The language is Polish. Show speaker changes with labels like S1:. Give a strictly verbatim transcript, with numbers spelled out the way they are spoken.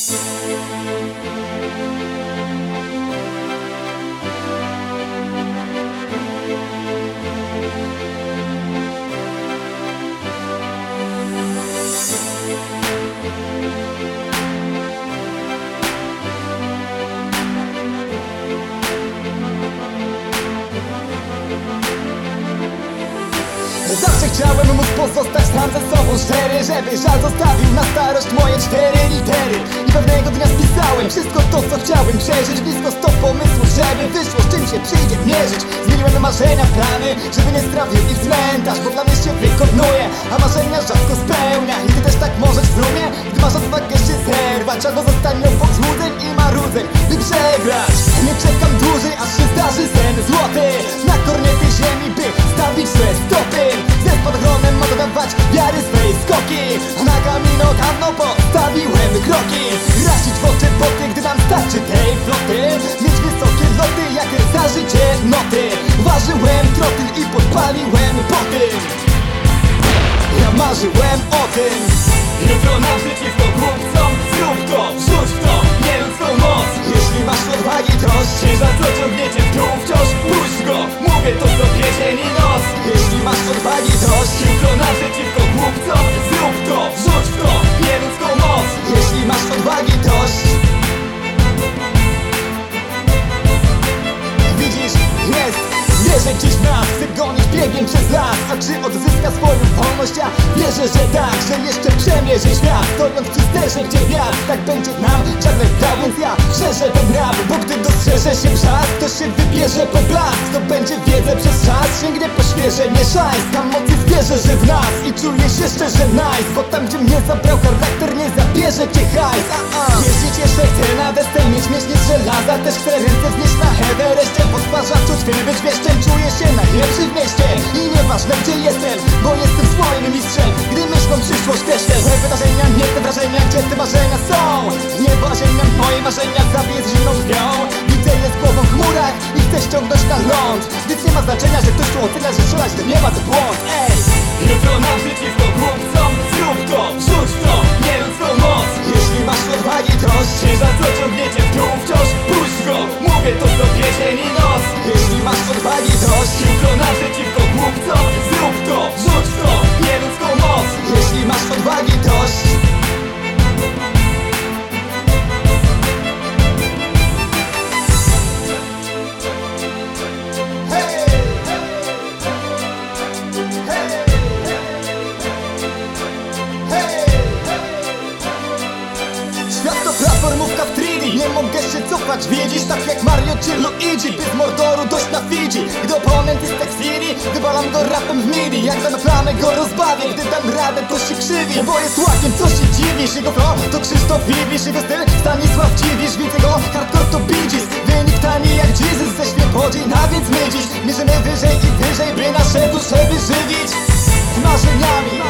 S1: Zawsze chciałem móc pozostać sam ze sobą szczery, żeby żal zostawił na starość moje cztery litery. I pewnego dnia spisałem wszystko to, co chciałem przeżyć. Blisko sto pomysłów, żeby wyszło, z czym się przyjdzie mierzyć. Zmieniłem na marzenia plany, żeby nie strawił ich cmentarz, bo plan się wykonuje, a marzenia rzadko spełnia. I ty też tak możesz w rumie, gdy masz odwagę się zerwać, albo zostań obok złudzeń i marudzeń, by przegrać. Nie czekam dłużej, aż się zdarzy sen złoty na kornety ziemi, by stawić swe stopy. Ze spadochronem oddawać wiary swej skoki, a na kamino dawno postawiłem kroki. Razić w oczy boty, gdy nam starczy tej floty, mieć wysokie loty jak za życie noty. Ważyłem trotyl i podpaliłem poty. Ja marzyłem o tym.
S2: Jutro naprzeciwko głupcom, zrób to, wrzuć w to nieludzką moc.
S1: Jeśli masz odwagi dość,
S2: Ciężar co ciągniecie w dół wciąż, puść go, mówię to co piesień i nos.
S1: jeśli masz odwagi dość,
S2: Jutro naprzeciwko głupcom, zrób to, wrzuć w to nieludzką moc.
S1: jeśli masz odwagi dość. Widzisz, jest, wierzę gdzieś w nas, chce gonić biegiem przez las. A czy odzyska swoją wolność? Ja wierzę, że tak, że jeszcze przemierzy świat, stojąc przy sterze, gdzie wiatr. Tak będzie nam żaden dał, więc ja szerzę ten rap, bo gdy dostrzeże się wrzask, to się wybierze po blask. Zdobędzie wiedzę przez czas, sięgnie po świeże, nie szajs. Tam mocy zwierzę, że w nas i czuję się szczerze nice, bo tam gdzie mnie zabrał charakter, nie zabierze cię hajs. A, a. Jeździć jeszcze chcę na desce, mieć mieć nie żelaza, też chcę ręce wnieść na Everestie. Odtwarzam czuć, kiedy być wieszczem, czuję się najlepszy w mieście. I nieważne gdzie jestem, bo jestem swoim mistrzem. Gdy myślą przyszłość też te złe wydarzenia, nie te wrażenia, gdzie te marzenia są. Niebo ziemia, moje marzenia zabije z zimną krwią. Widzę je z głową w chmurach i chcę ściągnąć na ląd. Więc nie ma znaczenia, że ktoś tu ocenia, że strzelać do nieba to błąd. Ej!
S2: Jutro naprzeciwko głupcom, zrób to, wrzuć w to nieludzką moc.
S1: Jeśli masz odwagi dość,
S2: Ciężar co ciągniecie w dół wciąż, puść go, mówię to co piesień i nos.
S1: jeśli masz odwagi dość,
S2: Jutro naprzeciwko głupcom, zrób to, wrzuć w to nieludzką moc.
S1: jeśli masz odwagi dość. Świat to platformówka w trzy D, nie mogę się cofać, widzisz? Tak jak Mario czy Luigi, by z Mordoru dojść na Fidżi. Gdy oponent jest tak City, wywalam go rapem w midi. Jak za plamę go rozbawię, gdy dam radę to się krzywi. Bo jest łakiem, co się dziwisz? Jego flow to Krzysztof Wiwisz, jego styl Stanisław Dziwisz. Widzę go, hardcore to Bee wynik tani jak Jesus, ze świat podzień, a więc my dziś mierzymy wyżej i wyżej, by nasze dusze wyżywić marzeniami.